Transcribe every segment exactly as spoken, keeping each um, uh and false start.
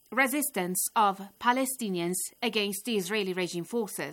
resistance of Palestinians against the Israeli regime forces.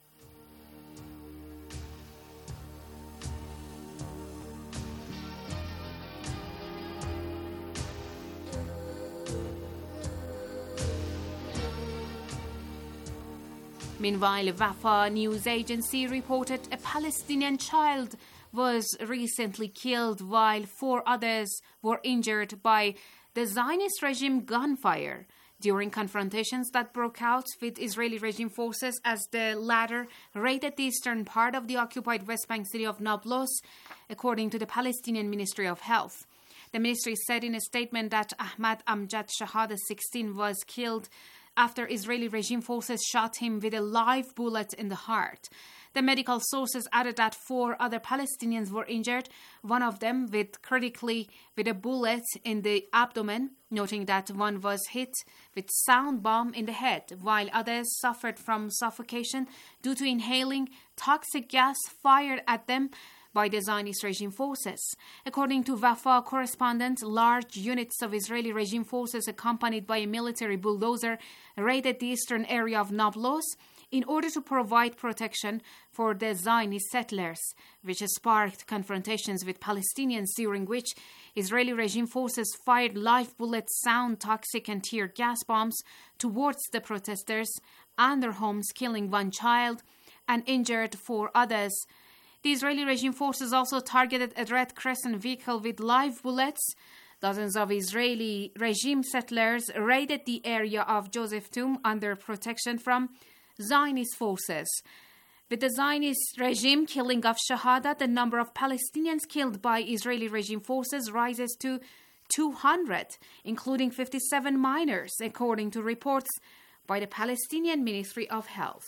Meanwhile, Wafa news agency reported a Palestinian child was recently killed while four others were injured by the Zionist regime gunfire during confrontations that broke out with Israeli regime forces as the latter raided the eastern part of the occupied West Bank city of Nablus, according to the Palestinian Ministry of Health. The ministry said in a statement that Ahmad Amjad Shahada, sixteen, was killed after Israeli regime forces shot him with a live bullet in the heart. The medical sources added that four other Palestinians were injured, one of them with critically with a bullet in the abdomen, noting that one was hit with sound bomb in the head, while others suffered from suffocation due to inhaling toxic gas fired at them by the Zionist regime forces. According to Wafa correspondent, large units of Israeli regime forces accompanied by a military bulldozer raided the eastern area of Nablus in order to provide protection for the Zionist settlers, which sparked confrontations with Palestinians, during which Israeli regime forces fired live bullets, sound toxic and tear gas bombs towards the protesters and their homes, killing one child and injured four others. The Israeli regime forces also targeted a Red Crescent vehicle with live bullets. Dozens of Israeli regime settlers raided the area of Joseph-Tum under protection from Zionist forces. With the Zionist regime killing of Shahada, the number of Palestinians killed by Israeli regime forces rises to two hundred, including fifty-seven minors, according to reports by the Palestinian Ministry of Health.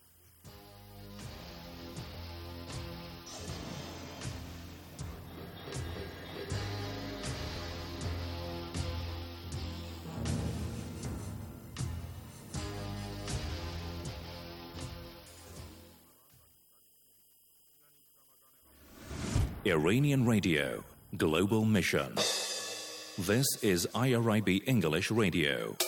Iranian Radio, Global Mission. This is I R I B English Radio.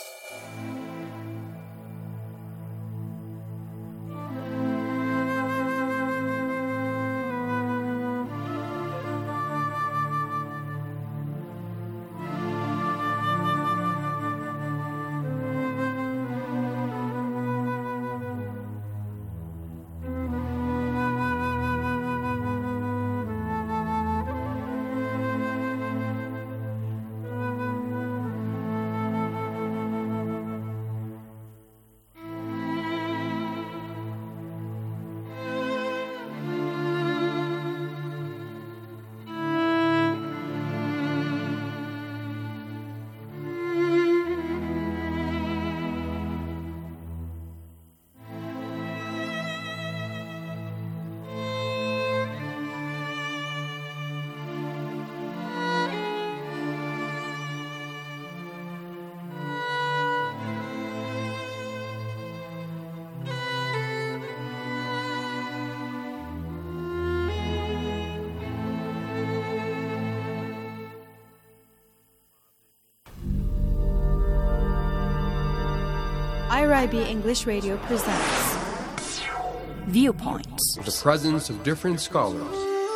I R I B English Radio presents Viewpoints. The presence of different scholars.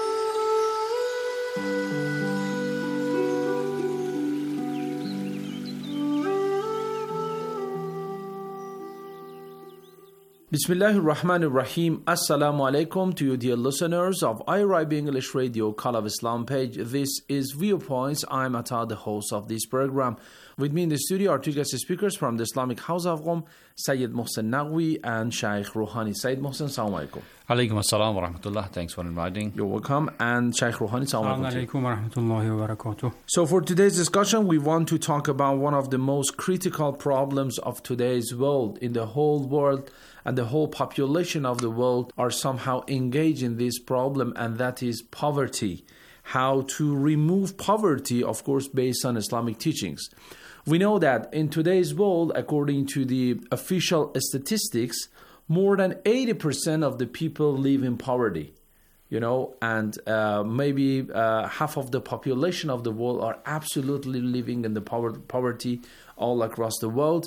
Bismillahir Rahmanir Rahim. Assalamu alaikum to you, dear listeners of I R I B English Radio Call of Islam page. This is Viewpoints. I'm Atta, the host of this program. With me in the studio are two guest speakers from the Islamic House of Qom, Sayyid Mohsen Naqvi and Shaykh Rouhani. Sayyid Mohsen, assalamu alaikum. Alaikum assalam wa rahmatullah. Thanks for inviting. You're welcome. And Shaykh Rouhani, assalamu alaikum wa rahmatullahi wa barakatuh. So for today's discussion, we want to talk about one of the most critical problems of today's world. In the whole world and the whole population of the world are somehow engaged in this problem, and that is poverty. How to remove poverty, of course, based on Islamic teachings. We know that in today's world, according to the official statistics, more than eighty percent of the people live in poverty. you know, and uh, maybe uh, half of the population of the world are absolutely living in the power, poverty all across the world.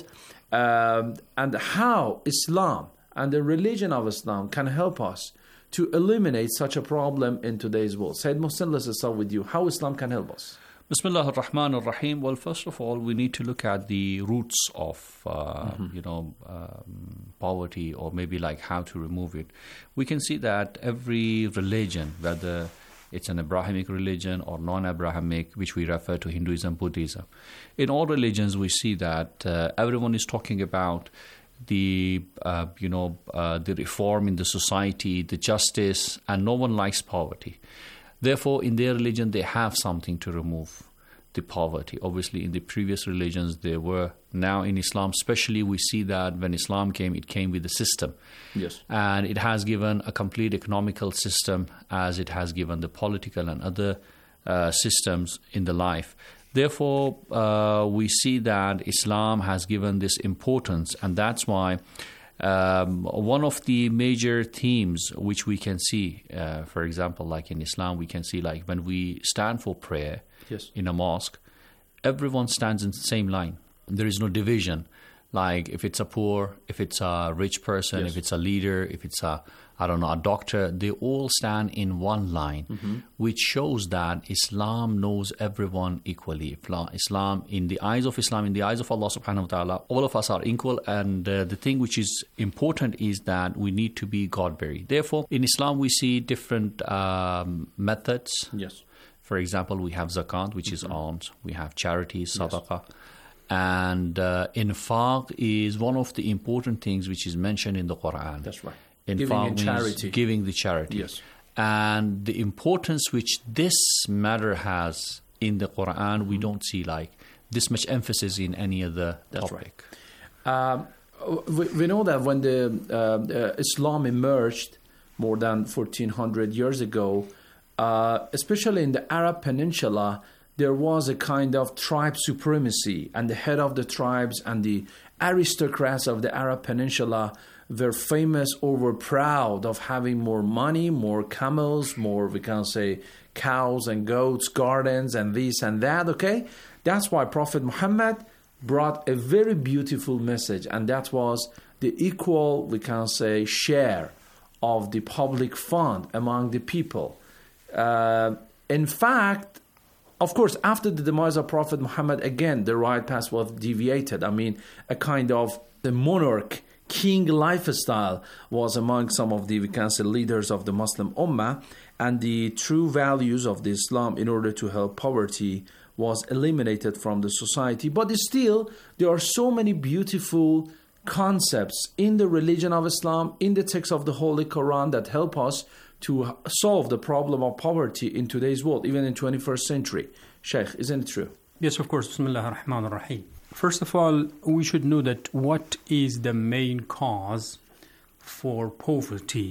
Um, and how Islam and the religion of Islam can help us to eliminate such a problem in today's world. Sayyid Mohsin, let's start with you. How Islam can help us? Bismillah ar-Rahman ar-Rahim. Well, first of all, we need to look at the roots of, uh, mm-hmm. you know, um, poverty, or maybe like how to remove it. We can see that every religion, whether it's an Abrahamic religion or non-Abrahamic, which we refer to Hinduism, Buddhism, in all religions we see that uh, everyone is talking about the, uh, you know, uh, the reform in the society, the justice, and no one likes poverty. Therefore, in their religion, they have something to remove the poverty. Obviously, in the previous religions, there were. Now, in Islam, especially, we see that when Islam came, it came with a system. Yes. And it has given a complete economical system, as it has given the political and other uh, systems in the life. Therefore, uh, we see that Islam has given this importance, and that's why Um, one of the major themes which we can see, uh, for example, like in Islam, we can see like when we stand for prayer yes. in a mosque, everyone stands in the same line. There is no division. Like if it's a poor, if it's a rich person, yes. if it's a leader, if it's a, I don't know, a doctor, they all stand in one line, mm-hmm. which shows that Islam knows everyone equally. Islam, in the eyes of Islam, in the eyes of Allah subhanahu wa ta'ala, all of us are equal. And uh, the thing which is important is that we need to be God-bearing. Therefore, in Islam, we see different um, methods. Yes. For example, we have zakat, which mm-hmm. is alms. We have charities, sadaqah. Yes. And uh, infaq is one of the important things which is mentioned in the Quran. That's right. Infaq giving in means charity. Giving the charity. Yes. And the importance which this matter has in the Quran, mm-hmm. we don't see like this much emphasis in any other That's topic. Right. Um, we, we know that when the uh, uh, Islam emerged more than fourteen hundred years ago, uh, especially in the Arab Peninsula, there was a kind of tribe supremacy, and the head of the tribes and the aristocrats of the Arab Peninsula were famous or were proud of having more money, more camels, more, we can say, cows and goats, gardens, and this and that, okay? That's why Prophet Muhammad brought a very beautiful message, and that was the equal, we can say, share of the public fund among the people. Uh, in fact, of course, after the demise of Prophet Muhammad, again, the right path was deviated. I mean, a kind of the monarch, king lifestyle was among some of the, we can say, leaders of the Muslim Ummah, and the true values of the Islam in order to help poverty was eliminated from the society. But still, there are so many beautiful concepts in the religion of Islam, in the text of the Holy Quran, that help us to solve the problem of poverty in today's world, even in twenty-first century. Sheikh, isn't it true? Yes, of course. Bismillah ar-Rahman ar-Rahim. First of all, we should know that what is the main cause for poverty?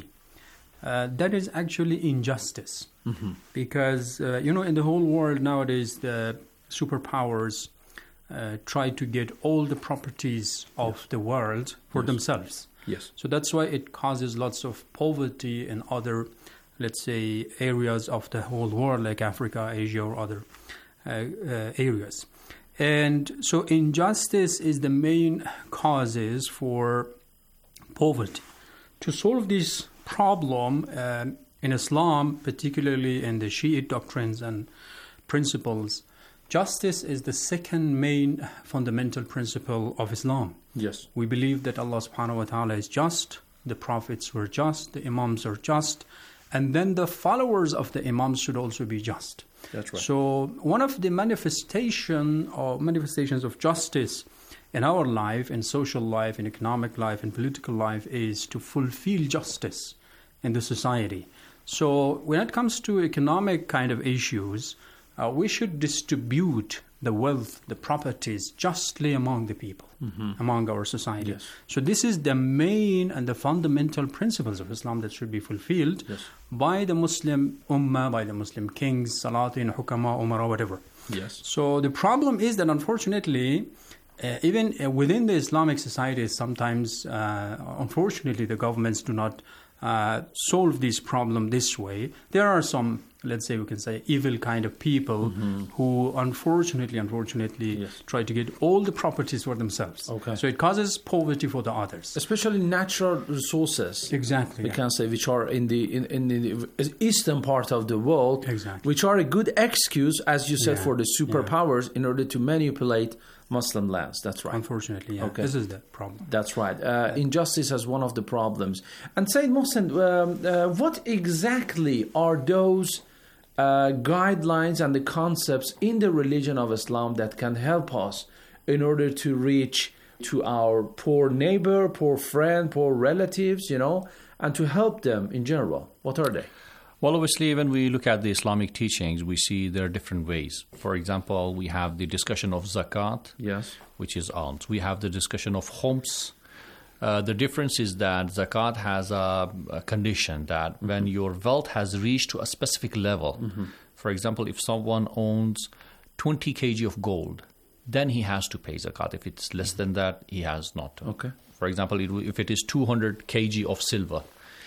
Uh, that is actually injustice. Mm-hmm. Because, uh, you know, in the whole world nowadays, the superpowers uh, try to get all the properties of yes. the world for yes. themselves. Yes. So that's why it causes lots of poverty in other, let's say, areas of the whole world, like Africa, Asia, or other uh, uh, areas. And so injustice is the main causes for poverty. To solve this problem um, in Islam, particularly in the Shiite doctrines and principles, justice is the second main fundamental principle of Islam. Yes. We believe that Allah subhanahu wa ta'ala is just, the prophets were just, the imams are just, and then the followers of the imams should also be just. That's right. So one of the manifestation or manifestations of justice in our life, in social life, in economic life, in political life, is to fulfill justice in the society. So when it comes to economic kind of issues, uh, we should distribute the wealth, the properties, justly among the people, mm-hmm. among our society. Yes. So this is the main and the fundamental principles of Islam that should be fulfilled yes. by the Muslim Ummah, by the Muslim kings, Salatin, Hukama, Umara, whatever. Yes. So the problem is that unfortunately, uh, even uh, within the Islamic societies, sometimes, uh, unfortunately, the governments do not uh, solve this problem this way. There are some, let's say we can say, evil kind of people mm-hmm. who unfortunately, unfortunately yes. try to get all the properties for themselves. Okay. So it causes poverty for the others. Especially natural resources. Exactly. We yeah. can say which are in the in, in the eastern part of the world. Exactly. Which are a good excuse, as you said, yeah. for the superpowers yeah. in order to manipulate Muslim lands. That's right. Unfortunately, yeah. Okay. This is the problem. That's right. Uh, injustice is one of the problems. And Sayyid Mohsen, um, uh, what exactly are those uh, guidelines and the concepts in the religion of Islam that can help us in order to reach to our poor neighbor, poor friend, poor relatives, you know, and to help them in general? What are they? Well, obviously, when we look at the Islamic teachings, we see there are different ways. For example, we have the discussion of zakat, yes, which is alms. We have the discussion of khums. Uh, the difference is that zakat has a, a condition that mm-hmm. when your wealth has reached to a specific level, mm-hmm. for example, if someone owns twenty kilograms of gold, then he has to pay zakat. If it's less than that, he has not to. Okay. For example, if it is two hundred kilograms of silver,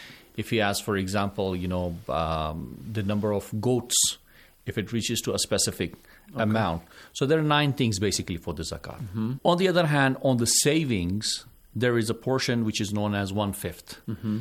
if he has, for example, you know, um, the number of goats, if it reaches to a specific okay. amount. So there are nine things basically for the zakat. Mm-hmm. On the other hand, on the savings, there is a portion which is known as one-fifth. Mm-hmm.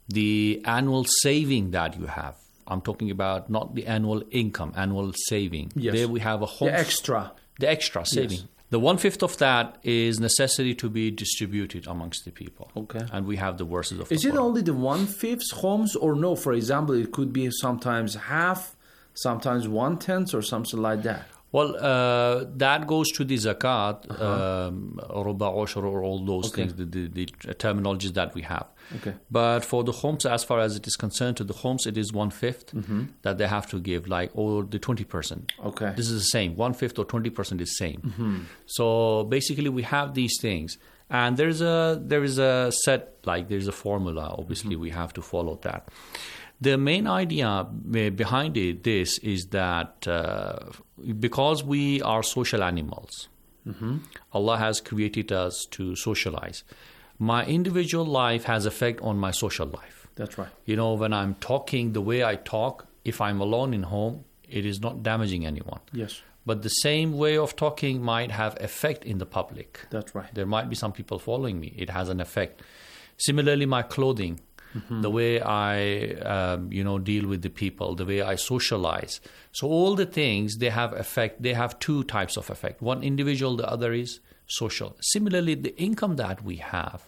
The annual saving that you have, I'm talking about not the annual income, annual saving. Yes. There we have a whole... The extra. The extra saving. Yes. The one-fifth of that is necessary to be distributed amongst the people. Okay. And we have the verses of Is the it Quran. only the one-fifth homes or no? For example, it could be sometimes half, sometimes one-tenth or something like that. Well, uh, that goes to the zakat, uh-huh. um, ruba, ushr, or all those okay. things, the, the, the terminologies that we have. Okay. But for the homes, as far as it is concerned, to the homes, it is one-fifth mm-hmm. that they have to give, like, or the twenty percent. Okay. This is the same. One-fifth or twenty percent is same. Mm-hmm. So basically, we have these things. And there's a, there is a set, like, there's a formula. Obviously, mm-hmm. we have to follow that. The main idea behind it, this is that uh, because we are social animals, mm-hmm. Allah has created us to socialize. My individual life has effect on my social life. That's right. You know, when I'm talking, the way I talk, if I'm alone in home, it is not damaging anyone. Yes. But the same way of talking might have effect in the public. That's right. There might be some people following me. It has an effect. Similarly, my clothing. Mm-hmm. The way I, um, you know, deal with the people, the way I socialize. So all the things, they have effect. They have two types of effect. One individual, the other is social. Similarly, the income that we have,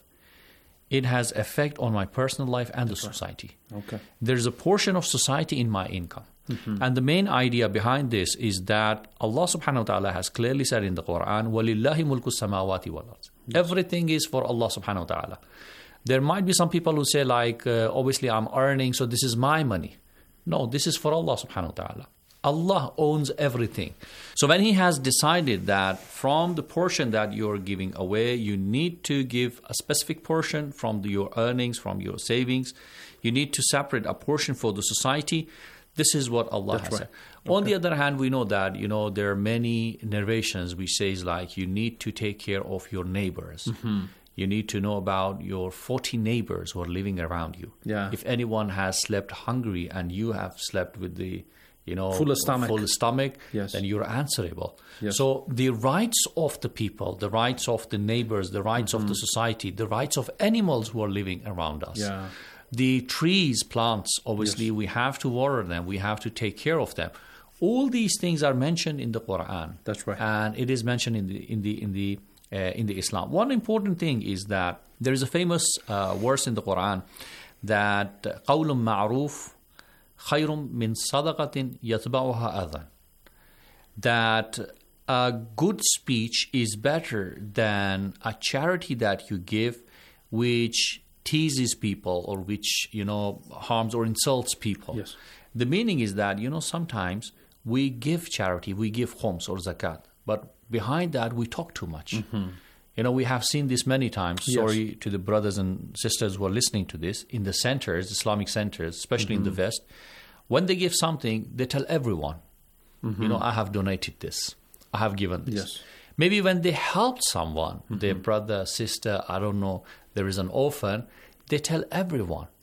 it has effect on my personal life and That's the society. Right. Okay. There's a portion of society in my income. Mm-hmm. And the main idea behind this is that Allah subhanahu wa ta'ala has clearly said in the Quran, وَلِلَّهِ مُلْكُ السَّمَاوَاتِ وَالْأَرْضِ. Everything is for Allah subhanahu wa ta'ala. There might be some people who say, like, uh, obviously I'm earning, so this is my money. No, this is for Allah subhanahu wa ta'ala. Allah owns everything. So when He has decided that from the portion that you're giving away, you need to give a specific portion from the, your earnings, from your savings. You need to separate a portion for the society. This is what Allah That's has right. said. Okay. On the other hand, we know that, you know, there are many narrations which says, like, you need to take care of your neighbors. Mm-hmm. You need to know about your forty neighbors who are living around you. Yeah. If anyone has slept hungry and you have slept with the, you know, full stomach, full stomach yes. then you're answerable. Yes. So the rights of the people, the rights of the neighbors, the rights mm-hmm. of the society, the rights of animals who are living around us. Yeah. The trees, plants, obviously yes. we have to water them. We have to take care of them. All these things are mentioned in the Quran. That's right. And it is mentioned in the in the in the Uh, in the Islam. One important thing is that there is a famous uh, verse in the Quran that قَوْلٌ مَعْرُوفٌ خَيْرٌ مِّن صَدَقَةٍ يَتْبَعُهَا أَذًى. That a good speech is better than a charity that you give which teases people or which, you know, harms or insults people. Yes. The meaning is that, you know, sometimes we give charity, we give khums or zakat, but behind that, we talk too much. Mm-hmm. You know, we have seen this many times. Yes. Sorry to the brothers and sisters who are listening to this. In the centers, Islamic centers, especially mm-hmm. in the West, when they give something, they tell everyone, mm-hmm. you know, I have donated this. I have given this. Yes. Maybe when they help someone, mm-hmm. their brother, sister, I don't know, there is an orphan, they tell everyone.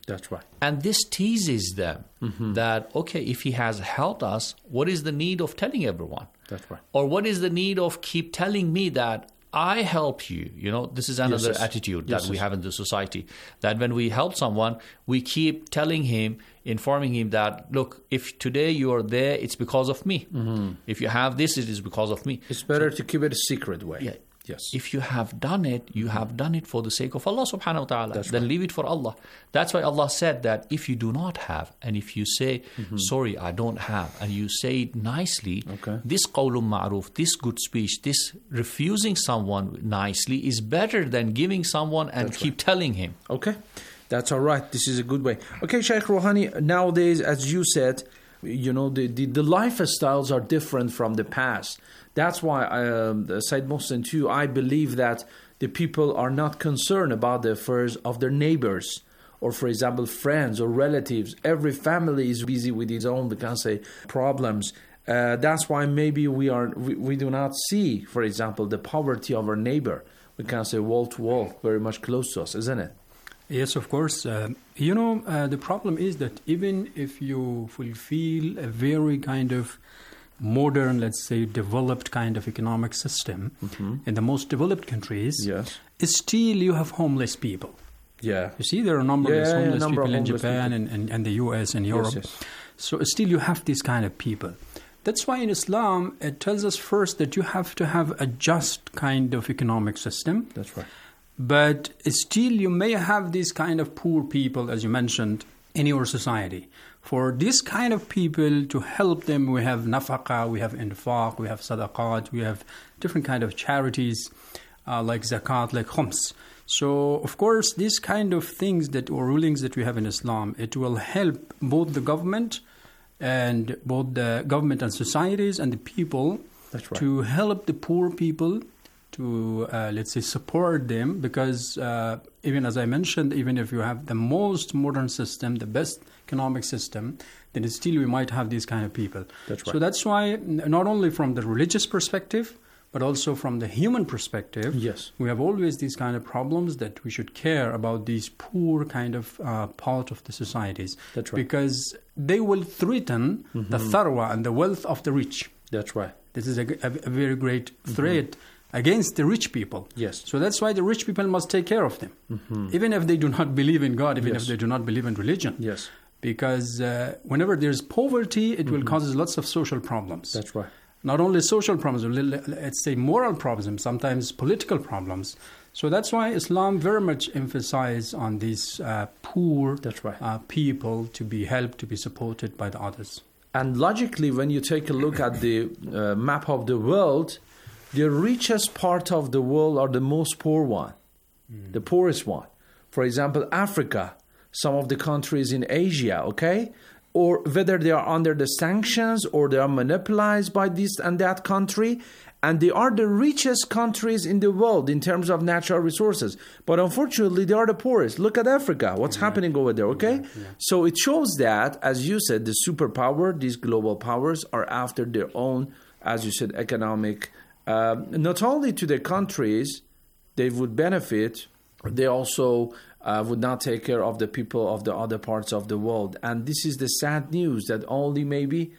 That's right. And this teases them mm-hmm. that, okay, if he has helped us, what is the need of telling everyone? That's right. Or what is the need of keep telling me that I help you? You know, this is another yes, yes. attitude yes, that we yes. have in the society. That when we help someone, we keep telling him, informing him that, look, if today you are there, it's because of me. Mm-hmm. If you have this, it is because of me. It's better so, to keep it a secret way. Yeah. Yes. If you have done it, you have done it for the sake of Allah subhanahu wa ta'ala. That's then right. leave it for Allah. That's why Allah said that if you do not have, and if you say, mm-hmm. sorry, I don't have, and you say it nicely, okay. this qawlun ma'ruf, this good speech, this refusing someone nicely is better than giving someone and That's keep right. telling him. Okay. That's all right. This is a good way. Okay, Sheikh Rouhani, nowadays, as you said, you know, the, the, the lifestyles are different from the past. That's why, um, Said Mohsen too, I believe that the people are not concerned about the affairs of their neighbors or, for example, friends or relatives. Every family is busy with its own, we can say, problems. Uh, that's why maybe we are we, we do not see, for example, the poverty of our neighbor. We can say wall to wall, very much close to us, isn't it? Yes, of course. Uh, you know, uh, the problem is that even if you fulfill a very kind of modern, let's say, developed kind of economic system mm-hmm. in the most developed countries, yes, still you have homeless people. Yeah. You see, there are numberless yeah, yeah, homeless number people in homeless Japan people. And, and, and the U S and Europe. Yes, yes. So still you have these kind of people. That's why in Islam, it tells us first that you have to have a just kind of economic system. That's right. But still you may have these kind of poor people, as you mentioned, in your society. For this kind of people, to help them, we have nafaqah, we have infaq, we have sadaqat, we have different kind of charities uh, like zakat, like khums. So, of course, these kind of things that or rulings that we have in Islam, it will help both the government and both the government and societies and the people That's right. to help the poor people, to, uh, let's say, support them, because uh, even as I mentioned, even if you have the most modern system, the best economic system, then still we might have these kind of people. That's right. So that's why, not only from the religious perspective, but also from the human perspective, yes, we have always these kind of problems that we should care about these poor kind of uh, part of the societies. That's right. Because they will threaten mm-hmm. the tharwa and the wealth of the rich. That's right. This is a, a, a very great threat mm-hmm. against the rich people. Yes. So that's why the rich people must take care of them. Mm-hmm. Even if they do not believe in God, even yes. if they do not believe in religion. Yes. Because uh, whenever there's poverty, it mm-hmm. will cause lots of social problems. That's right. Not only social problems, let's say moral problems, sometimes political problems. So that's why Islam very much emphasizes on these uh, poor that's right. uh, people to be helped, to be supported by the others. And logically, when you take a look at the uh, map of the world, the richest part of the world are the most poor one, mm. the poorest one. For example, Africa, some of the countries in Asia, okay? Or whether they are under the sanctions or they are monopolized by this and that country, and they are the richest countries in the world in terms of natural resources. But unfortunately, they are the poorest. Look at Africa, what's yeah. happening over there, okay? Yeah, yeah. So it shows that, as you said, the superpower, these global powers, are after their own, as you said, economic, uh, not only to the countries, they would benefit, they also Uh, would not take care of the people of the other parts of the world. And this is the sad news, that only maybe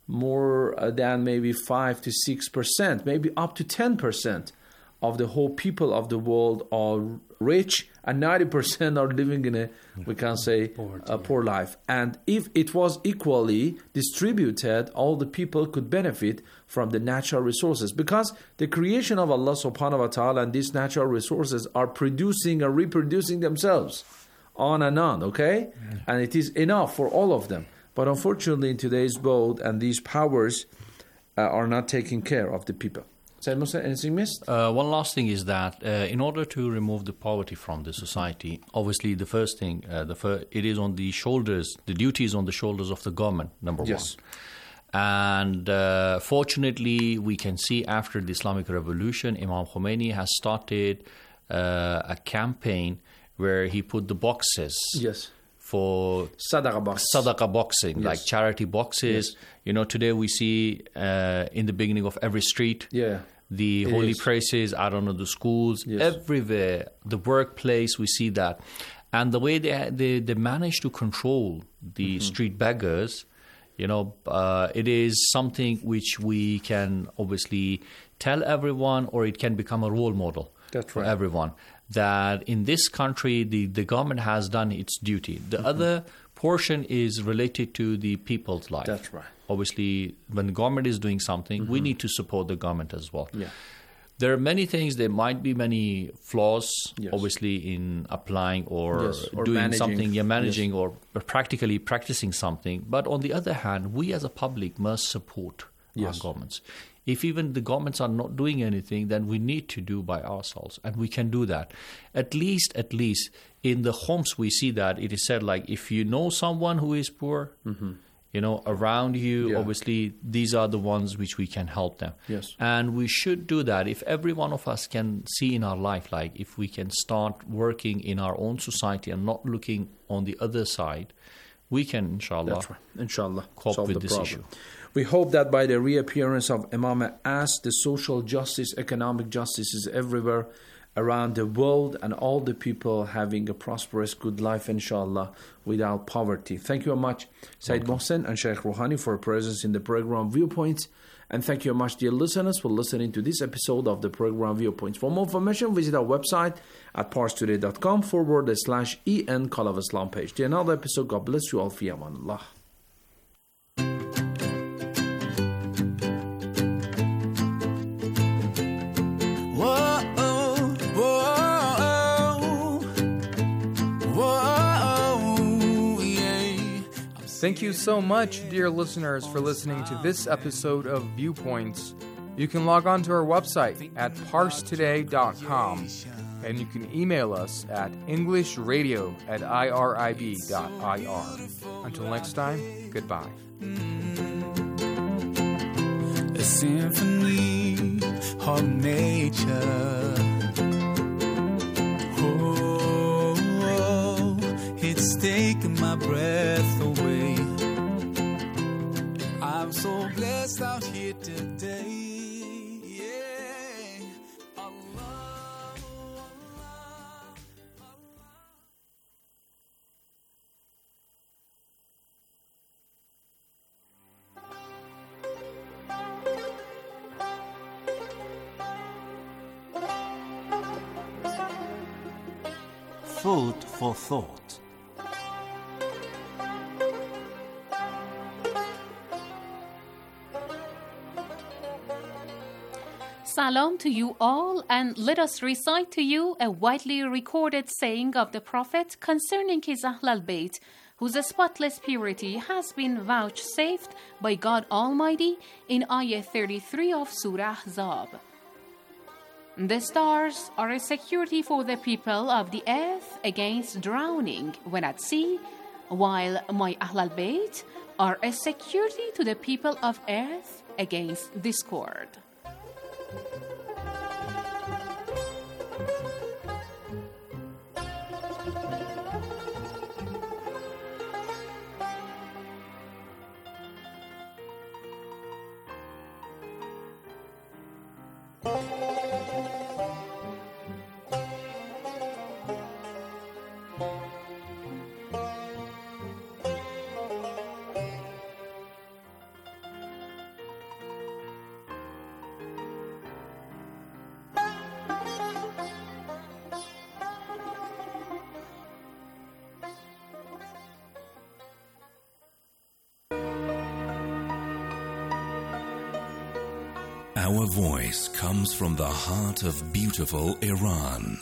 more than maybe five to six percent, maybe up to ten percent of the whole people of the world are rich, and ninety percent are living in a, we can say, Poverty, a poor yeah. life. And if it was equally distributed, all the people could benefit from the natural resources, because the creation of Allah subhanahu wa ta'ala and these natural resources are producing and reproducing themselves on and on, okay? Yeah. And it is enough for all of them. But unfortunately, in today's world, and these powers uh, are not taking care of the people. Anything missed? Uh, one last thing is that uh, in order to remove the poverty from the society, obviously the first thing, uh, the fir- it is on the shoulders, the duty is on the shoulders of the government, number yes. one. And uh, fortunately, we can see after the Islamic Revolution, Imam Khomeini has started uh, a campaign where he put the boxes. Yes. For Sadaqah box. Sadaqah boxing, yes. like charity boxes. Yes. You know, today we see uh, in the beginning of every street, yeah, the it holy is. places, I don't know, the schools, yes. everywhere, the workplace, we see that. And the way they they, they manage to control the mm-hmm. street beggars, you know, uh, it is something which we can obviously tell everyone, or it can become a role model That's for right. everyone. That in this country, the, the government has done its duty. The mm-hmm. other portion is related to the people's life. That's right. Obviously, when the government is doing something, mm-hmm. we need to support the government as well. Yeah. There are many things, there might be many flaws, yes. obviously, in applying or, yes. or doing managing. something, yeah, managing yes. or practically practicing something. But on the other hand, we as a public must support yes. our governments. If even the governments are not doing anything, then we need to do by ourselves, and we can do that. At least, at least, in the homes we see that it is said, like, if you know someone who is poor, mm-hmm. you know, around you, yeah. obviously, these are the ones which we can help them. Yes. And we should do that. If every one of us can see in our life, like, if we can start working in our own society and not looking on the other side, we can, inshallah, That's right. inshallah cope solve with the this problem. issue. We hope that by the reappearance of Imam as the social justice, economic justice is everywhere around the world, and all the people having a prosperous, good life, inshallah, without poverty. Thank you very much, Sayyid Mohsen and Sheikh Rouhani, for presence in the program Viewpoints. And thank you very much, dear listeners, for listening to this episode of the program Viewpoints. For more information, visit our website at parstoday.com forward slash en Call of Islam page. Till another episode, God bless you all. Fi amanillah. Thank you so much, dear listeners, for listening to this episode of Viewpoints. You can log on to our website at parse today dot com, and you can email us at englishradio at irib dot ir. Until next time, goodbye. A symphony of nature. Oh, it's taken my breath away. I'm so blessed out here today. Yeah. Allah, Allah, Allah. Food for thought. Salam to you all, and let us recite to you a widely recorded saying of the Prophet concerning his Ahl al-Bayt, whose spotless purity has been vouchsafed by God Almighty in Ayah thirty-three of Surah Ahzab. The stars are a security for the people of the earth against drowning when at sea, while my Ahl al-Bayt are a security to the people of earth against discord. Our voice comes from the heart of beautiful Iran.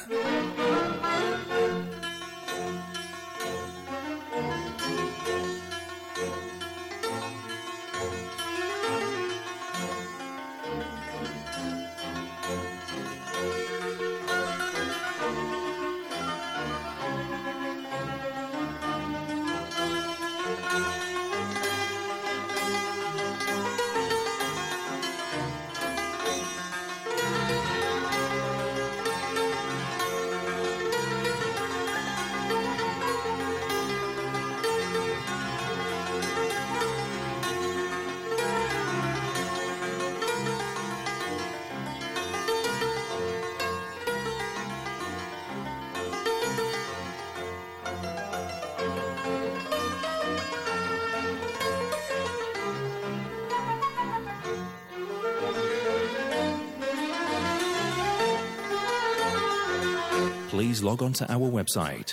please log on to our website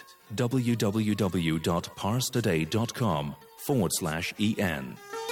www.parstoday.com forward slash en.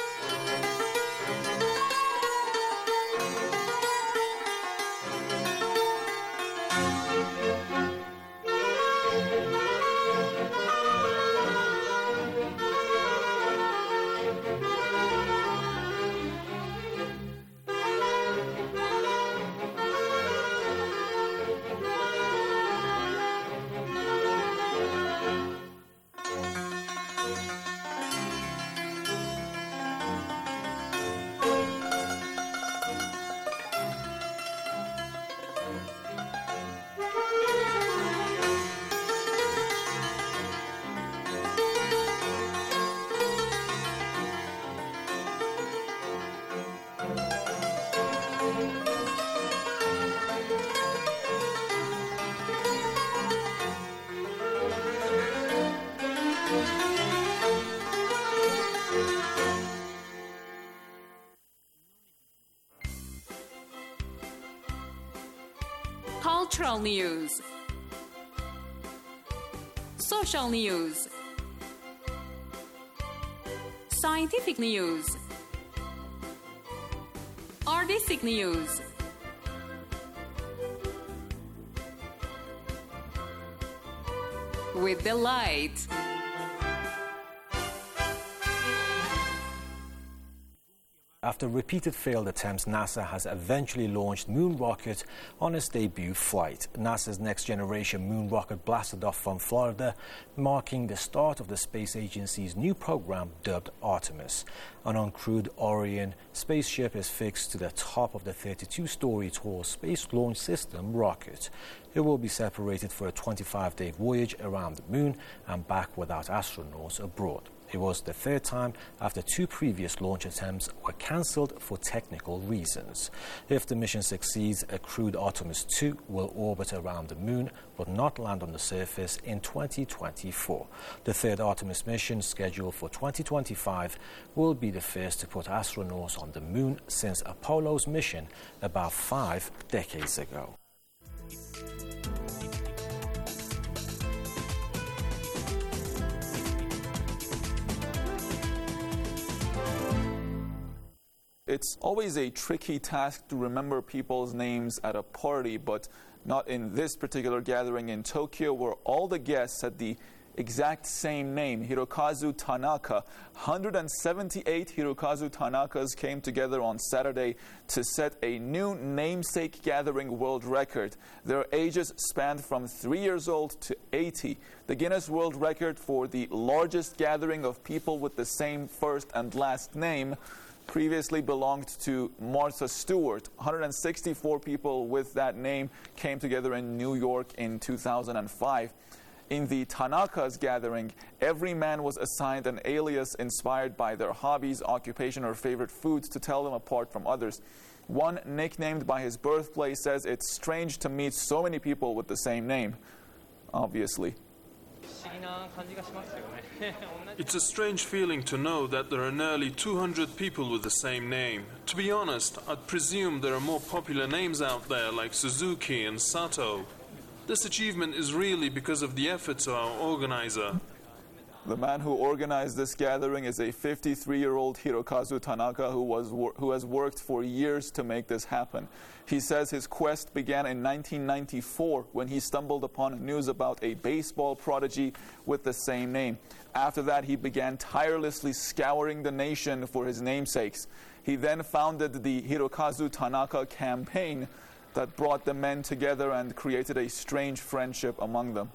Cultural news, social news, scientific news, artistic news, with the light. After repeated failed attempts, NASA has eventually launched Moon Rocket on its debut flight. NASA's Next Generation Moon Rocket blasted off from Florida, marking the start of the space agency's new program dubbed Artemis. An uncrewed Orion spaceship is fixed to the top of the thirty-two story tall Space Launch System rocket. It will be separated for a twenty-five day voyage around the Moon and back without astronauts aboard. It was the third time after two previous launch attempts were cancelled for technical reasons. If the mission succeeds, a crewed Artemis two will orbit around the Moon but not land on the surface in twenty twenty-four. The third Artemis mission, scheduled for twenty twenty-five, will be the first to put astronauts on the Moon since Apollo's mission about five decades ago. It's always a tricky task to remember people's names at a party, but not in this particular gathering in Tokyo, where all the guests had the exact same name, Hirokazu Tanaka. one hundred seventy-eight Hirokazu Tanakas came together on Saturday to set a new namesake gathering world record. Their ages spanned from three years old to eighty. The Guinness World Record for the largest gathering of people with the same first and last name previously belonged to Martha Stewart. one hundred sixty-four people with that name came together in New York in two thousand five. In the Tanaka's gathering, every man was assigned an alias inspired by their hobbies, occupation, or favorite foods to tell them apart from others. One, nicknamed by his birthplace, says it's strange to meet so many people with the same name. Obviously. It's a strange feeling to know that there are nearly two hundred people with the same name. To be honest, I'd presume there are more popular names out there like Suzuki and Sato. This achievement is really because of the efforts of our organizer. The man who organized this gathering is a fifty-three-year-old Hirokazu Tanaka who, was who has worked for years to make this happen. He says his quest began in nineteen ninety-four when he stumbled upon news about a baseball prodigy with the same name. After that, he began tirelessly scouring the nation for his namesakes. He then founded the Hirokazu Tanaka campaign that brought the men together and created a strange friendship among them.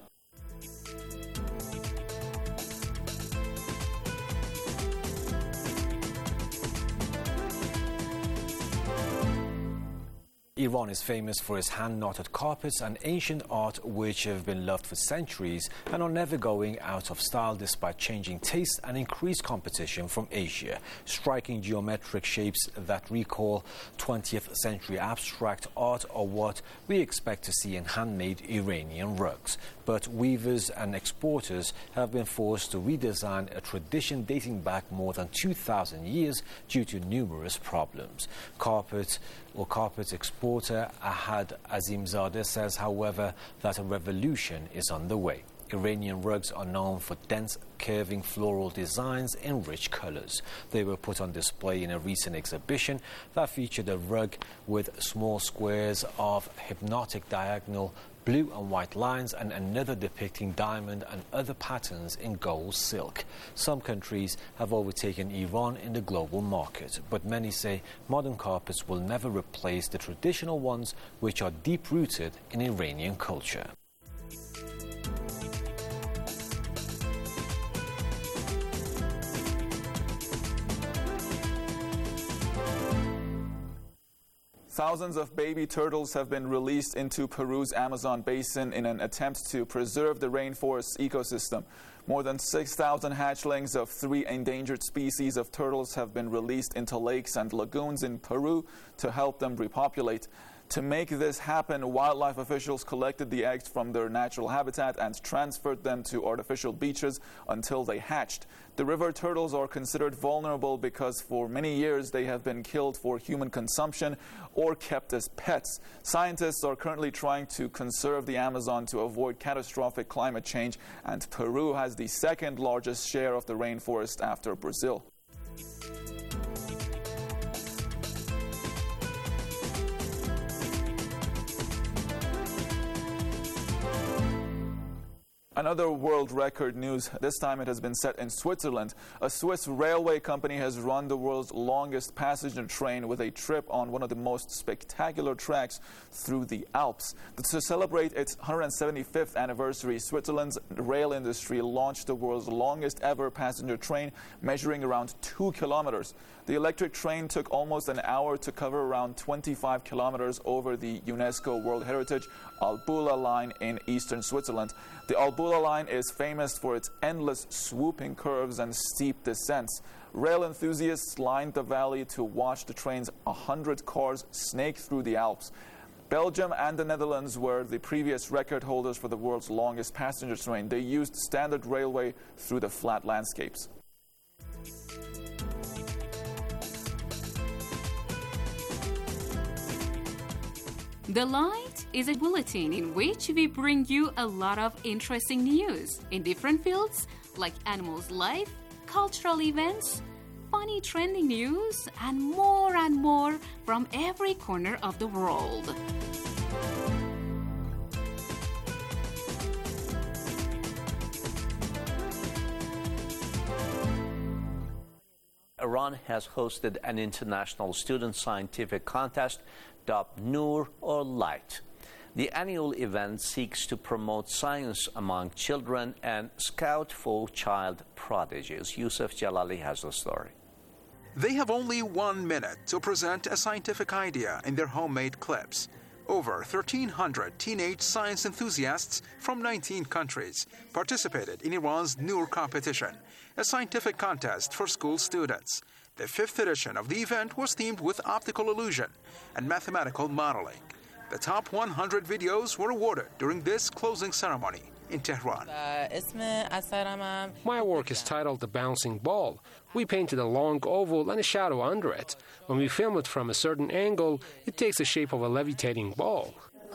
Iran is famous for its hand-knotted carpets and ancient art which have been loved for centuries and are never going out of style despite changing tastes and increased competition from Asia. Striking geometric shapes that recall twentieth century abstract art are what we expect to see in handmade Iranian rugs. But weavers and exporters have been forced to redesign a tradition dating back more than two thousand years due to numerous problems. Carpet or carpet exporter Ahad Azimzadeh says, however, that a revolution is underway. Iranian rugs are known for dense, curving floral designs in rich colors. They were put on display in a recent exhibition that featured a rug with small squares of hypnotic diagonal blue and white lines and another depicting diamond and other patterns in gold silk. Some countries have overtaken Iran in the global market, but many say modern carpets will never replace the traditional ones, which are deep-rooted in Iranian culture. Thousands of baby turtles have been released into Peru's Amazon basin in an attempt to preserve the rainforest's ecosystem. More than six thousand hatchlings of three endangered species of turtles have been released into lakes and lagoons in Peru to help them repopulate. To make this happen, wildlife officials collected the eggs from their natural habitat and transferred them to artificial beaches until they hatched. The river turtles are considered vulnerable because for many years they have been killed for human consumption or kept as pets. Scientists are currently trying to conserve the Amazon to avoid catastrophic climate change, and Peru has the second largest share of the rainforest after Brazil. Another world record news. This time it has been set in Switzerland. A Swiss railway company has run the world's longest passenger train with a trip on one of the most spectacular tracks through the Alps. To celebrate its one hundred seventy-fifth anniversary, Switzerland's rail industry launched the world's longest ever passenger train, measuring around two kilometers. The electric train took almost an hour to cover around twenty-five kilometers over the UNESCO World Heritage Albula line in eastern Switzerland. The Albula line is famous for its endless swooping curves and steep descents. Rail enthusiasts lined the valley to watch the train's one hundred cars snake through the Alps. Belgium and the Netherlands were the previous record holders for the world's longest passenger train. They used standard railway through the flat landscapes. The Light is a bulletin in which we bring you a lot of interesting news in different fields like animals' life, cultural events, funny trending news, and more and more from every corner of the world. Iran has hosted an international student scientific contest dubbed Noor or Light. The annual event seeks to promote science among children and scout for child prodigies. Yusuf Jalali has the story. They have only one minute to present a scientific idea in their homemade clips. Over thirteen hundred teenage science enthusiasts from nineteen countries participated in Iran's Noor competition, a scientific contest for school students. The fifth edition of the event was themed with optical illusion and mathematical modeling. The top one hundred videos were awarded during this closing ceremony in Tehran. My work is titled The Bouncing Ball. We painted a long oval and a shadow under it. When we film it from a certain angle, it takes the shape of a levitating ball.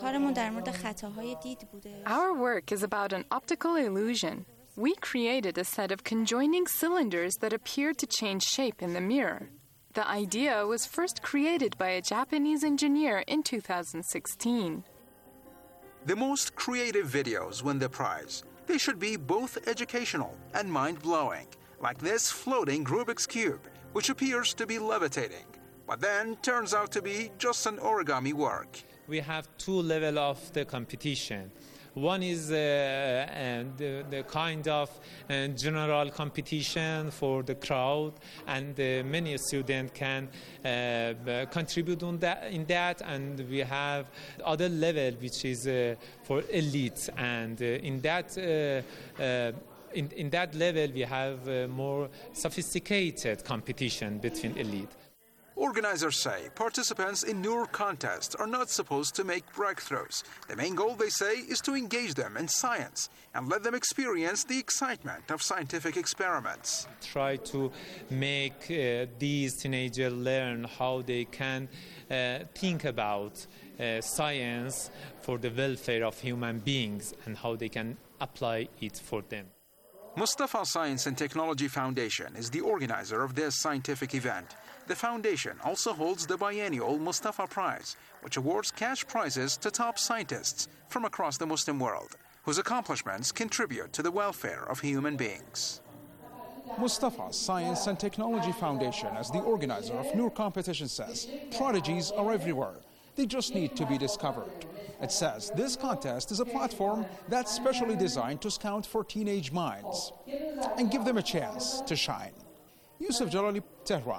Our work is about an optical illusion. We created a set of conjoining cylinders that appeared to change shape in the mirror. The idea was first created by a Japanese engineer in two thousand sixteen. The most creative videos win the prize. They should be both educational and mind-blowing, like this floating Rubik's Cube, which appears to be levitating, but then turns out to be just an origami work. We have two levels of the competition. One is uh, and the, the kind of uh, general competition for the crowd, and uh, many students can uh, contribute on that, in that. And we have other level which is uh, for elite, and uh, in that uh, uh, in, in that level we have uh, more sophisticated competition between elite. Organizers say participants in Noor contests are not supposed to make breakthroughs. The main goal, they say, is to engage them in science and let them experience the excitement of scientific experiments. Try to make uh, these teenagers learn how they can uh, think about uh, science for the welfare of human beings and how they can apply it for them. Mustafa Science and Technology Foundation is the organizer of this scientific event. The foundation also holds the biennial Mustafa Prize, which awards cash prizes to top scientists from across the Muslim world, whose accomplishments contribute to the welfare of human beings. Mustafa Science and Technology Foundation, as the organizer of Noor competition, says prodigies are everywhere. They just need to be discovered. It says this contest is a platform that's specially designed to scout for teenage minds and give them a chance to shine. Yusuf Jalali, Tehran.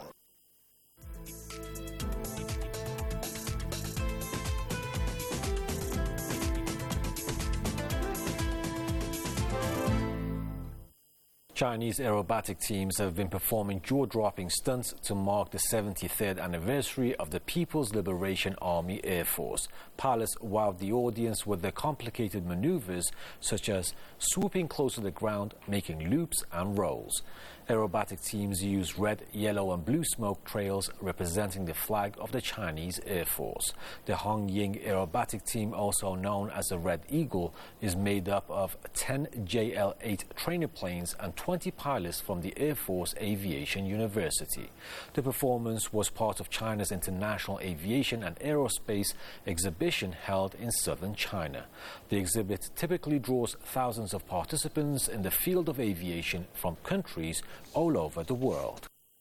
Chinese aerobatic teams have been performing jaw-dropping stunts to mark the seventy-third anniversary of the People's Liberation Army Air Force. Pilots wowed the audience with their complicated maneuvers, such as swooping close to the ground, making loops and rolls. Aerobatic teams use red, yellow and blue smoke trails representing the flag of the Chinese Air Force. The Hongying aerobatic team, also known as the Red Eagle, is made up of ten J L eight trainer planes and twenty pilots from the Air Force Aviation University. The performance was part of China's International Aviation and Aerospace exhibition held in southern China. The exhibit typically draws thousands of participants in the field of aviation from countries all over the world.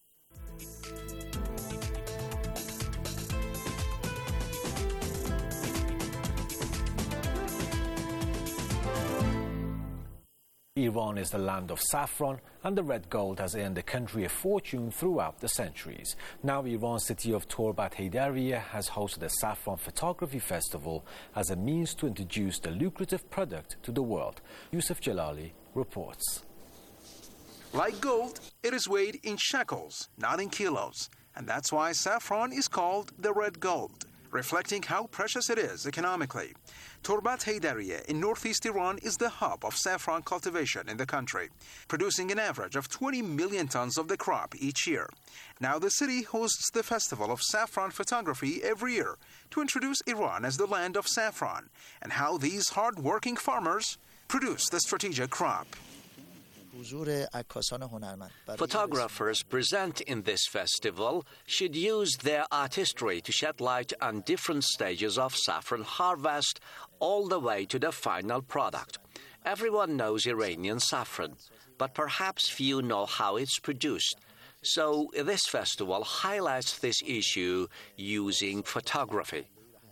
Iran is the land of saffron, and the red gold has earned the country a fortune throughout the centuries. Now, Iran's city of Torbat Haydariya has hosted a saffron photography festival as a means to introduce the lucrative product to the world. Yusuf Jalali reports. Like gold, it is weighed in shekels, not in kilos, and that's why saffron is called the red gold, reflecting how precious it is economically. Torbat Haydariya in northeast Iran is the hub of saffron cultivation in the country, producing an average of twenty million tons of the crop each year. Now the city hosts the Festival of Saffron Photography every year to introduce Iran as the land of saffron and how these hard-working farmers produce the strategic crop. Photographers present in this festival should use their artistry to shed light on different stages of saffron harvest all the way to the final product. Everyone knows Iranian saffron, but perhaps few know how it's produced. So this festival highlights this issue using photography.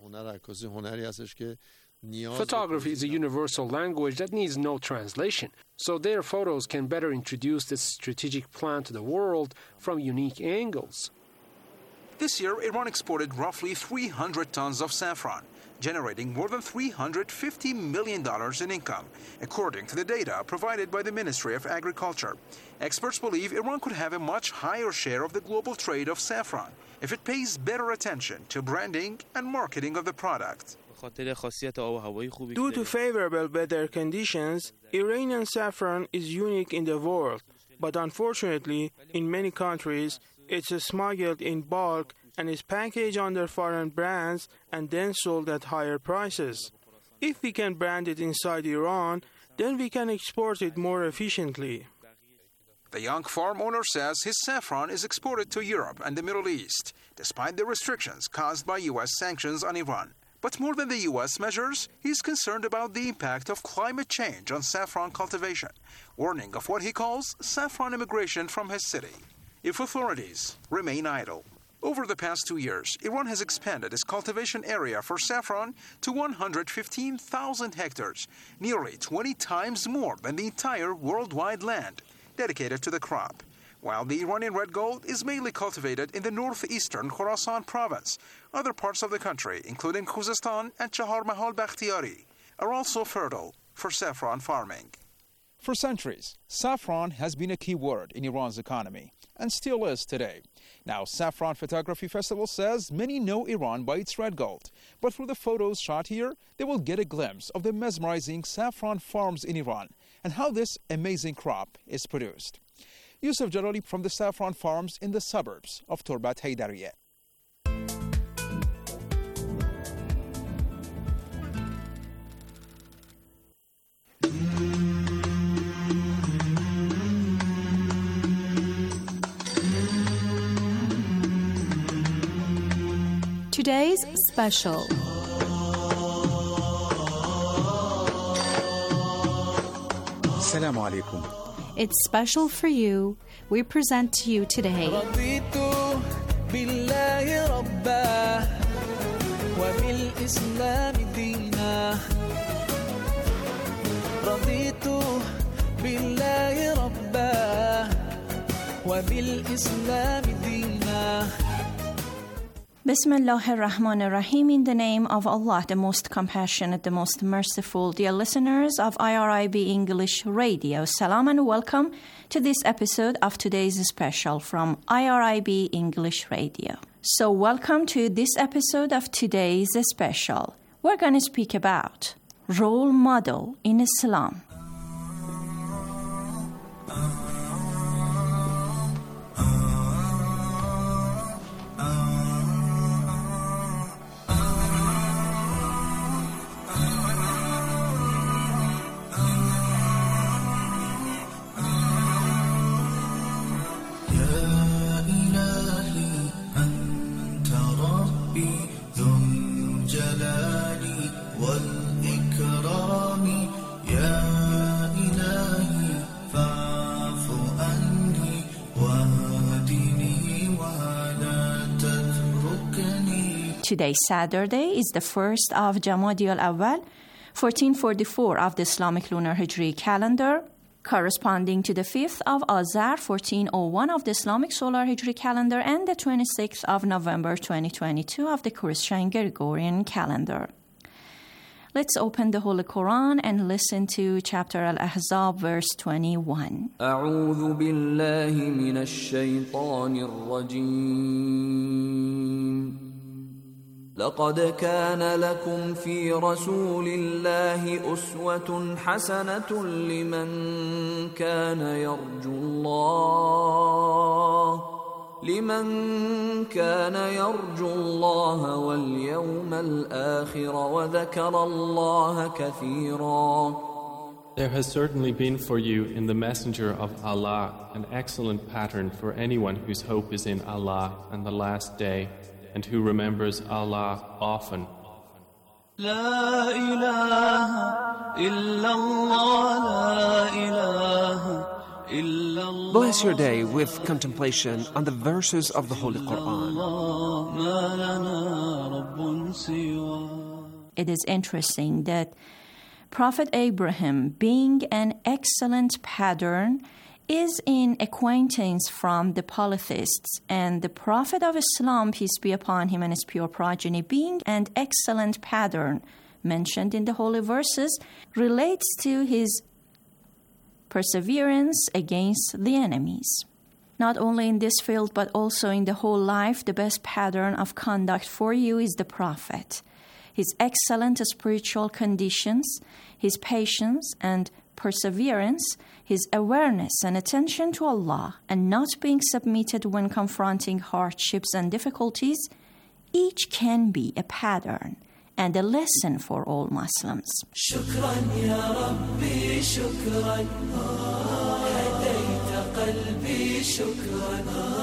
Photography is a universal language that needs no translation, so their photos can better introduce this strategic plan to the world from unique angles. This year, Iran exported roughly three hundred tons of saffron, generating more than three hundred fifty million dollars in income, according to the data provided by the Ministry of Agriculture. Experts believe Iran could have a much higher share of the global trade of saffron if it pays better attention to branding and marketing of the product. Due to favorable weather conditions, Iranian saffron is unique in the world, but unfortunately, in many countries, it's smuggled in bulk and is packaged under foreign brands and then sold at higher prices. If we can brand it inside Iran, then we can export it more efficiently. The young farm owner says his saffron is exported to Europe and the Middle East, despite the restrictions caused by U S sanctions on Iran. But more than the U S measures, he's concerned about the impact of climate change on saffron cultivation, warning of what he calls saffron immigration from his city if authorities remain idle. Over the past two years, Iran has expanded its cultivation area for saffron to one hundred fifteen thousand hectares, nearly twenty times more than the entire worldwide land dedicated to the crop. While the Iranian red gold is mainly cultivated in the northeastern Khorasan province, other parts of the country, including Khuzestan and Chahar Mahal Bakhtiari, are also fertile for saffron farming. For centuries, saffron has been a key word in Iran's economy, and still is today. Now, Saffron Photography Festival says many know Iran by its red gold, but through the photos shot here, they will get a glimpse of the mesmerizing saffron farms in Iran and how this amazing crop is produced. Yusuf Jalali from the saffron farms in the suburbs of Turbat Haydarieh. Today's special. Assalamu alaikum. It's special for you. We present to you today. Bismillah ar-Rahman ar-Rahim, in the name of Allah, the most compassionate, the most merciful. Dear listeners of I R I B English Radio, salam and welcome to this episode of today's special from I R I B English Radio. So welcome to this episode of today's special. We're going to speak about role model in Islam. Today, Saturday, is the first of Jamadi al-Awwal, fourteen forty-four of the Islamic lunar Hijri calendar, corresponding to the fifth of Azar, fourteen oh one of the Islamic solar Hijri calendar, and the twenty-sixth of November, twenty twenty-two of the Christian Gregorian calendar. Let's open the Holy Quran and listen to chapter Al-Ahzab, verse twenty-one. أعوذ بالله من الشيطان الرجيم لقد كان لكم في رسول الله أسوة حسنة لمن كان يرجو الله لمن كان يرجو الله واليوم الآخر وذكر الله كثيرا. There has certainly been for you in the Messenger of Allah an excellent pattern for anyone whose hope is in Allah and the last day, and who remembers Allah often. لا إله إلا الله لا إله إلا الله. Bless your day with contemplation on the verses of the Holy Quran. ما لنا رب سوى. It is interesting that Prophet Abraham, being an excellent pattern, is in acquaintance from the polytheists, and the Prophet of Islam, peace be upon him and his pure progeny, being an excellent pattern mentioned in the holy verses, relates to his perseverance against the enemies. Not only in this field, but also in the whole life, the best pattern of conduct for you is the Prophet. His excellent spiritual conditions, his patience and perseverance, his awareness and attention to Allah, and not being submitted when confronting hardships and difficulties, each can be a pattern and a lesson for all Muslims. شكرا يا ربي شكرا هديت قلبي شكرا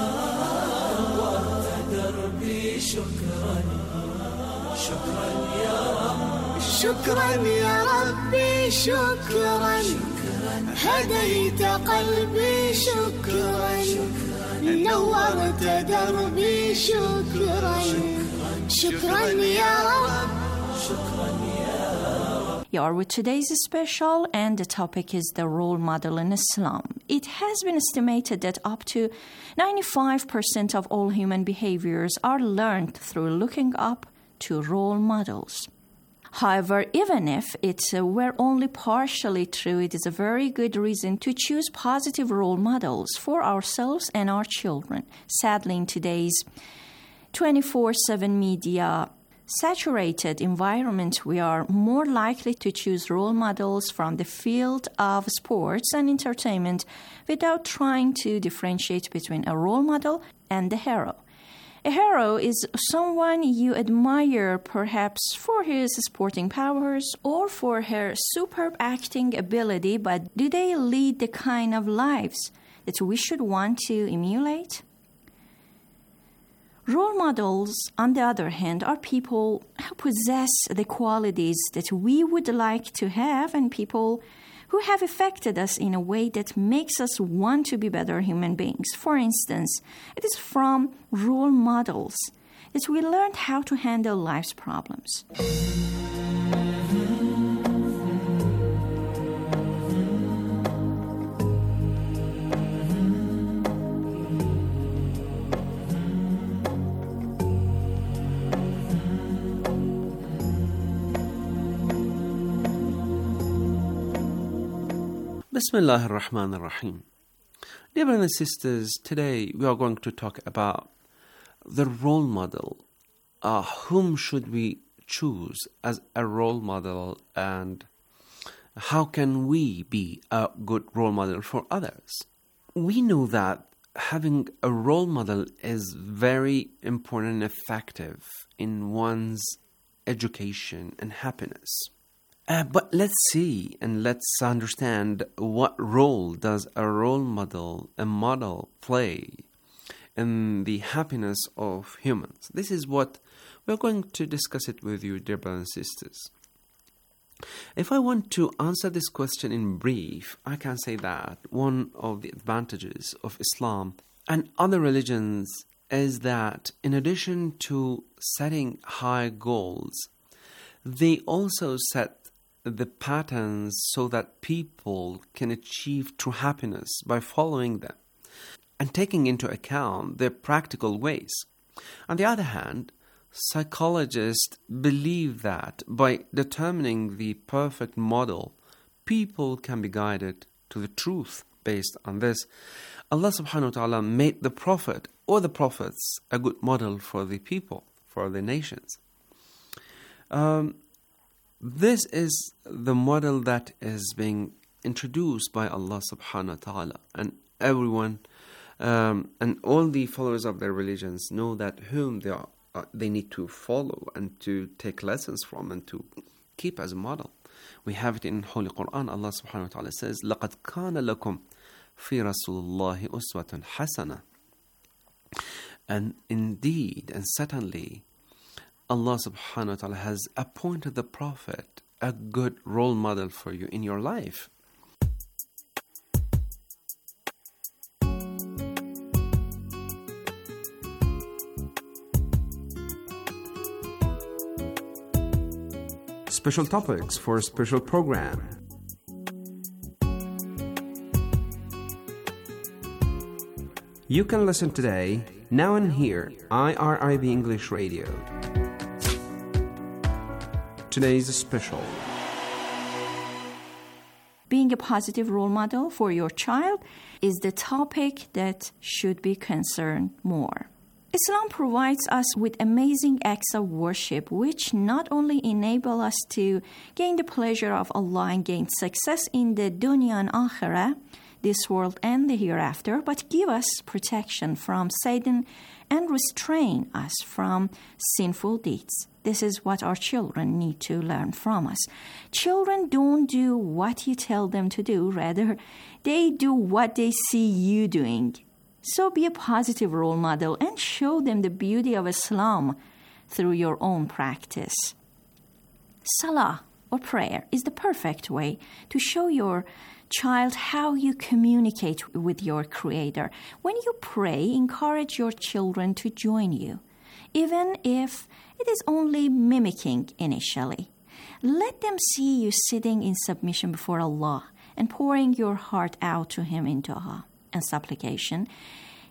نورت دربي شكرا شكرا يا رب شكرا يا ربي شكرا هديت قلبي شكرا نورت دربي شكرا شكرا يا رب شكرا يا رب. You are with today's special, and the topic is the role model in Islam. It has been estimated that up to ninety-five percent of all human behaviors are learned through looking up to role models. However, even if it uh, were only partially true, it is a very good reason to choose positive role models for ourselves and our children. Sadly, in today's twenty-four seven media saturated environment, we are more likely to choose role models from the field of sports and entertainment without trying to differentiate between a role model and the hero. A hero is someone you admire, perhaps for his sporting powers or for her superb acting ability, but do they lead the kind of lives that we should want to emulate? Role models, on the other hand, are people who possess the qualities that we would like to have and people who have affected us in a way that makes us want to be better human beings. For instance, it is from role models that we learned how to handle life's problems. Bismillah ar-Rahman ar-Rahim. Dear brothers and sisters, today we are going to talk about the role model. Uh, whom should we choose as a role model, and how can we be a good role model for others? We know that having a role model is very important and effective in one's education and happiness. Uh, but let's see and let's understand what role does a role model, a model, play in the happiness of humans. This is what we're going to discuss it with you, dear brothers and sisters. If I want to answer this question in brief, I can say that one of the advantages of Islam and other religions is that in addition to setting high goals, they also set the patterns so that people can achieve true happiness by following them and taking into account their practical ways. On the other hand, psychologists believe that by determining the perfect model, people can be guided to the truth. Based on this, Allah subhanahu wa ta'ala made the Prophet or the Prophets a good model for the people, for the nations. Um, This is the model that is being introduced by Allah subhanahu wa ta'ala, and everyone um, and all the followers of their religions know that whom they are, uh, they need to follow and to take lessons from and to keep as a model. We have it in Holy Quran. Allah subhanahu wa ta'ala says, لَقَدْ كَانَ لَكُمْ فِي رَسُولِ اللَّهِ أُسْوَةٌ حَسَنَةٌ. And indeed, and certainly, Allah subhanahu wa ta'ala has appointed the Prophet a good role model for you in your life. Special topics for a special program. You can listen today, now and here, I R I B English Radio. Today's special. Being a positive role model for your child is the topic that should be concerned more. Islam provides us with amazing acts of worship which not only enable us to gain the pleasure of Allah and gain success in the dunya and akhirah, this world and the hereafter, but give us protection from Satan and restrain us from sinful deeds. This is what our children need to learn from us. Children don't do what you tell them to do. Rather, they do what they see you doing. So be a positive role model and show them the beauty of Islam through your own practice. Salah, or prayer, is the perfect way to show your child how you communicate with your Creator. When you pray, encourage your children to join you, even if it is only mimicking initially. Let them see you sitting in submission before Allah and pouring your heart out to Him in dua and supplication.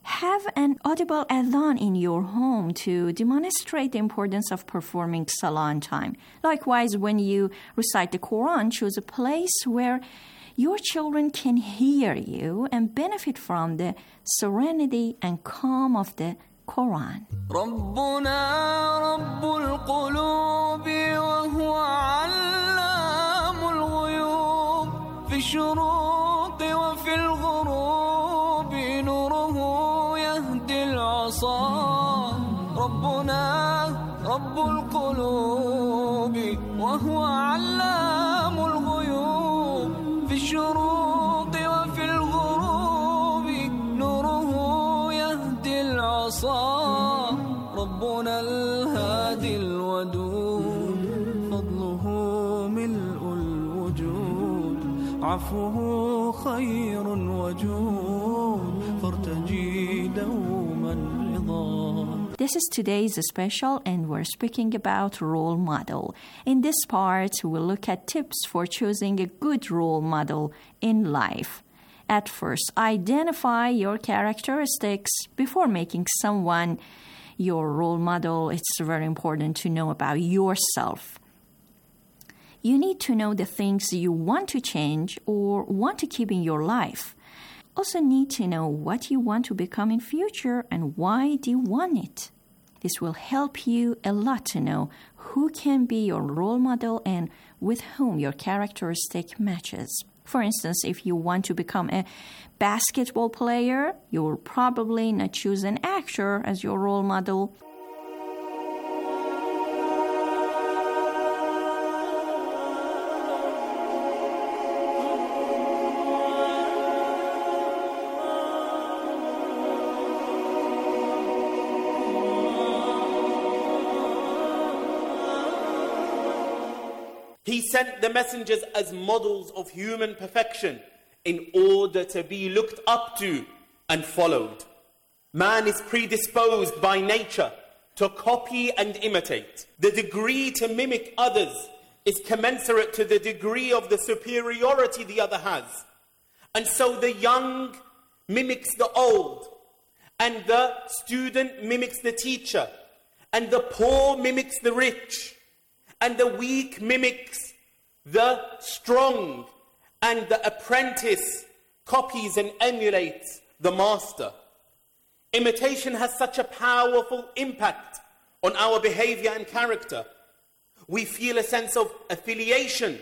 Have an audible adhan in your home to demonstrate the importance of performing salah on time. Likewise, when you recite the Quran, choose a place where your children can hear you and benefit from the serenity and calm of the Quran. ربنا رب القلوب وهو علام الغيوب في الشروق وفي الغروب نوره يهدي العصا ربنا رب القلوب وهو علام الغيوب في الشروق وفي الغروب نوره يهدي العصا ربنا الهادي الودود فضله ملء الوجود عفوه خير وجود فارتجي دوما رضا. This is today's special, and we're speaking about role model. In this part, we'll look at tips for choosing a good role model in life. At first, identify your characteristics before making someone your role model. It's very important to know about yourself. You need to know the things you want to change or want to keep in your life. Also need to know what you want to become in future and why do you want it. This will help you a lot to know who can be your role model and with whom your characteristic matches. For instance, if you want to become a basketball player, you will probably not choose an actor as your role model. He sent the messengers as models of human perfection in order to be looked up to and followed. Man is predisposed by nature to copy and imitate. The degree to mimic others is commensurate to the degree of the superiority the other has. And so the young mimics the old, and the student mimics the teacher, and the poor mimics the rich, and the weak mimics the strong, and the apprentice copies and emulates the master. Imitation has such a powerful impact on our behavior and character. We feel a sense of affiliation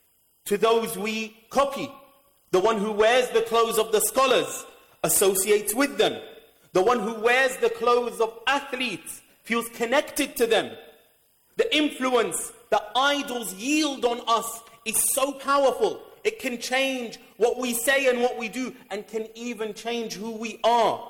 to those we copy. The one who wears the clothes of the scholars associates with them. The one who wears the clothes of athletes feels connected to them. The influence that idols yield on us is so powerful. It can change what we say and what we do, and can even change who we are.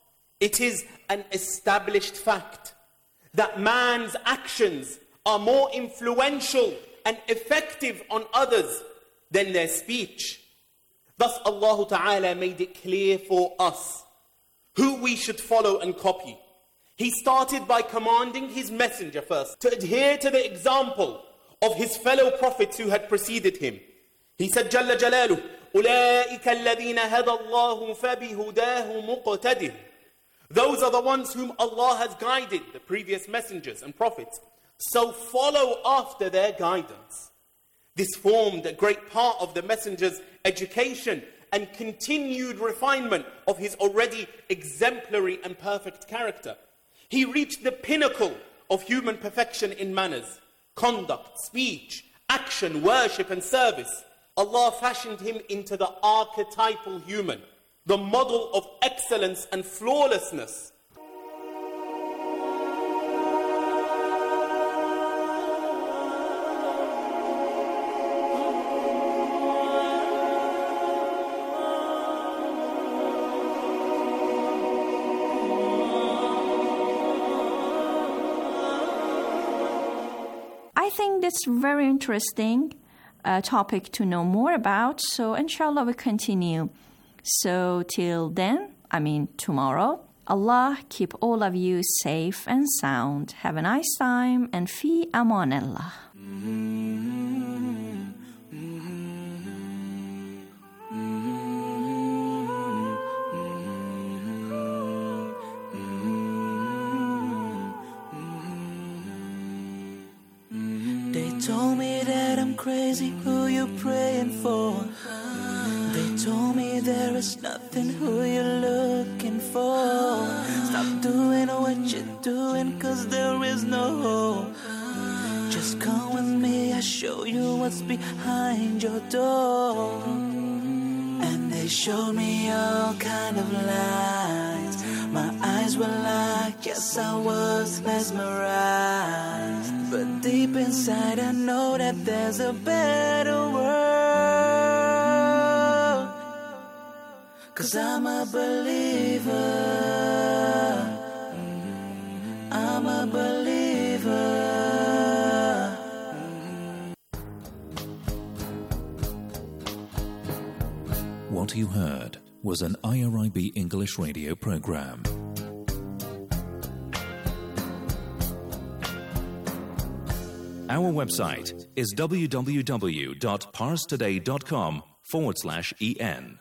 It is an established fact that man's actions are more influential and effective on others than their speech. Thus Allah Ta'ala made it clear for us who we should follow and copy. He started by commanding his messenger first to adhere to the example of his fellow prophets who had preceded him. He said, Jalla Jalaluh, أُولَٰئِكَ الَّذِينَ هَدَى اللَّهُ فَبِهُدَاهُ مُقْتَدِهِ. Those are the ones whom Allah has guided, the previous messengers and prophets. So follow after their guidance. This formed a great part of the messenger's education and continued refinement of his already exemplary and perfect character. He reached the pinnacle of human perfection in manners, conduct, speech, action, worship and service. Allah fashioned him into the archetypal human, the model of excellence and flawlessness. I think that's very interesting uh, topic to know more about. So inshallah we continue. So till then, I mean tomorrow, Allah keep all of you safe and sound. Have a nice time and fi amanillah. crazy, who you praying for? They told me there is nothing, who you're looking for. Stop doing what you're doing, cause there is no hope. Just come with me, I'll show you what's behind your door. And they showed me all kind of lies. My eyes were locked, yes I was mesmerized. But deep inside I know that there's a better world. Cause I'm a believer, I'm a believer. What you heard was an I R I B English radio program. Our website is www.parstoday.com forward slash en.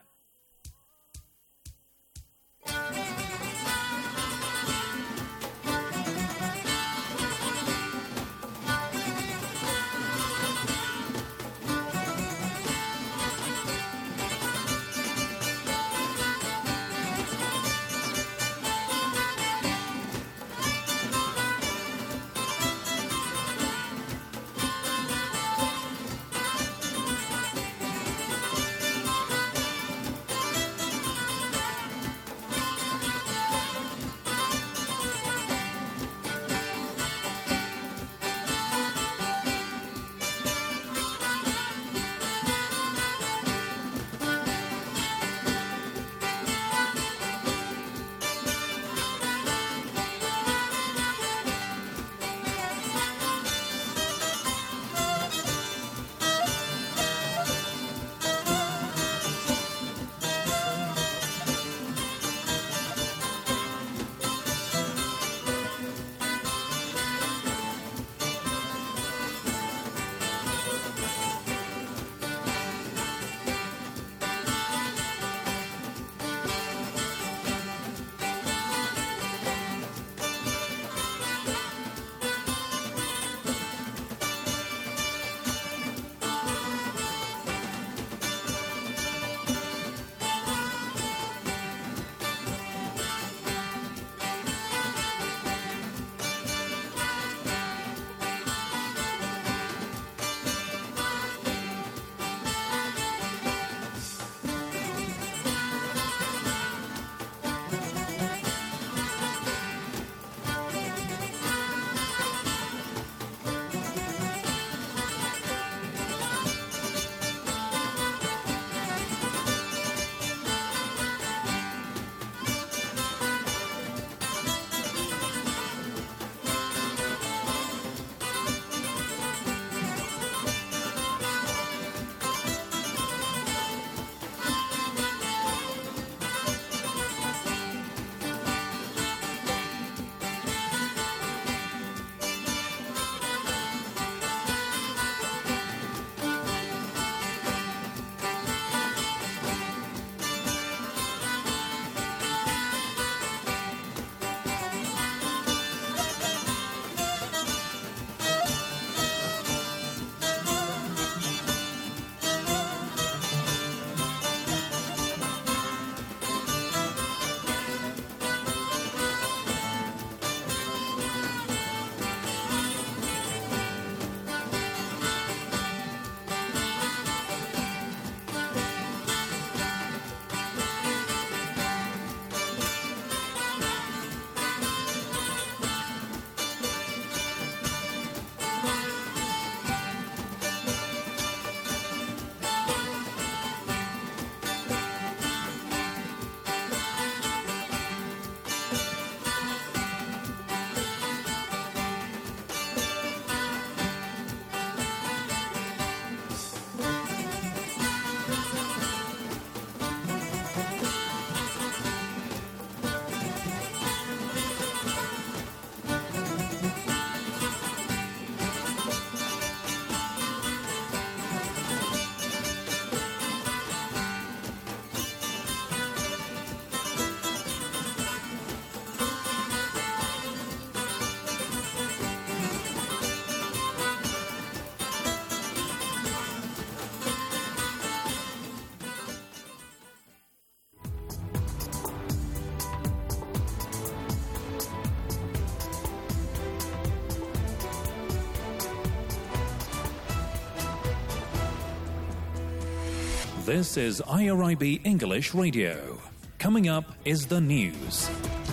This is I R I B English Radio. Coming up is the news.